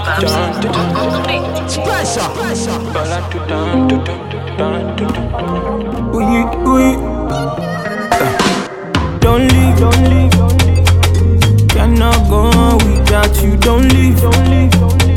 Don't leave, don't leave. Cannot go on without you. Don't leave, don't leave.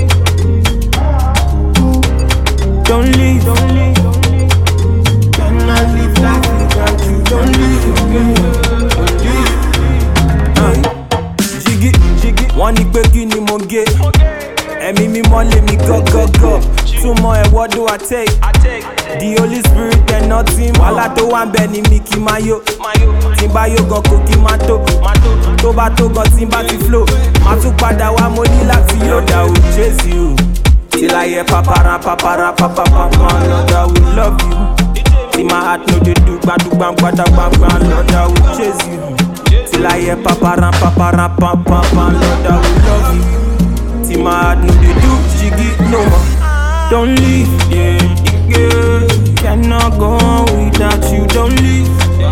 Don't leave, don't leave. Cannot live life without you. Don't leave, don't leave. Jiggy, jiggy. Wọ́n ní pé kí ni mo gé. Ẹ̀mí mímọ́ lé mi go. Túmọ̀ ẹ̀ what do I take? The Holy Spirit and nothing. Wàhálà tó wà ń bẹ ni mi kì í máa yó. Tí n bá yó gan kò kí n máa tó. Tó bá tó gan tí n bá ti flow. Màá tún padà wá mo ní láti yó. Lord, I will chase you till I hear papara. Lord, I will love you till my heart no dey do gbadugba. Lord, I will chase you till I hear papara. Lord, I will love you till my heart no dey do jiggy no more. Don't leave, yeah. Cannot go on without you. Don't leave, yeah.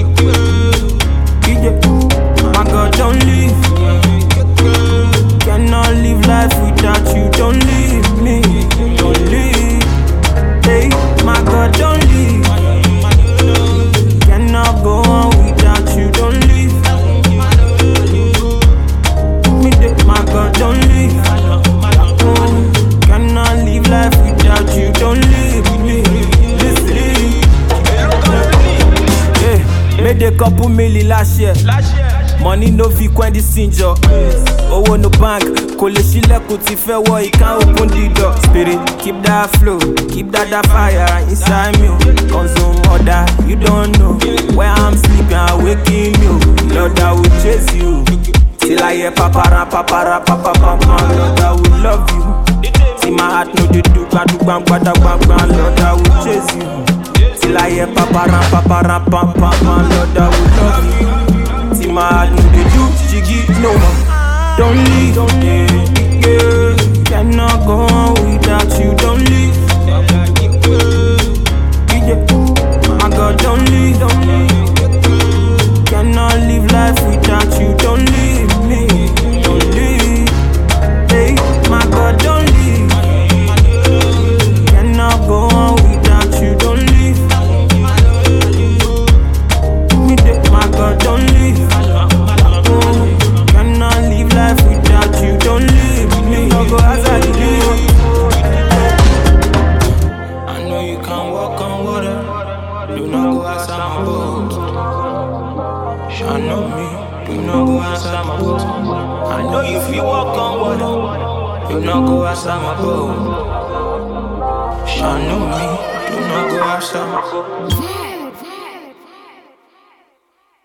My God, don't leave. Cannot live life without you. Don't leave me, don't leave. Hey, my God, don't leave. Cannot go on without you. Don't leave me, my God, don't leave. Cannot live life without you. Don't leave me. Listen, yeah. Made a couple million last year. Money no fit quench the sinjo. Owo no bank, kò lè ṣílẹ̀kùn tí fẹ́ wọ, it can't open the door. Spirit, keep that flow, keep that fire inside me. Consume order, you don't know. Where I'm sleeping, I'm waking you. Lord, I will chase you till I hear papara. Lord, I will love you till my heart no dey do gbadugba. Lord, I will chase you till I hear papara. Lord, I will love you till my heart no dey do jiggy no more. Don't leave, yeah. Cannot go on without you. Don't leave, yeah. My God, don't leave, Cannot live life without you. Don't leave me, don't leave. Hey, my God, don't leave. Cannot go on without you. Don't leave me, my God, don't leave. Cannot live life without you. Don't leave me. Don't go as I do. I know you can't walk on water. Do not go outside my boat. I know me. Do not go outside my boat. I know if you walk on water, do not go outside my boat. I know me. Do not go outside my boat.